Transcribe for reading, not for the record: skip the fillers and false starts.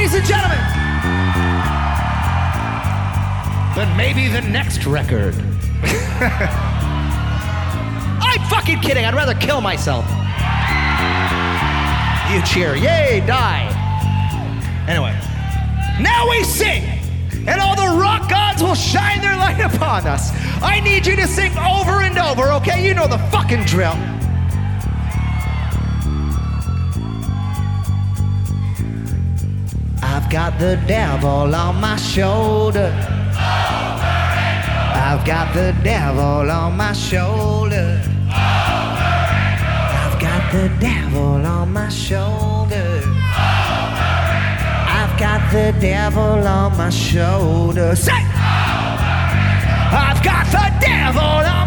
ladies and gentlemen, then maybe the next record. I'm fucking kidding. I'd rather kill myself. You cheer. Yay, die. Anyway, now we sing, and all the rock gods will shine their light upon us. I need you to sing over and over, okay? You know the fucking drill. I've got the devil on my shoulder. I've got the devil on my shoulder. I've got the devil on my shoulder. I've got the devil on my shoulder. Say! I've got the devil on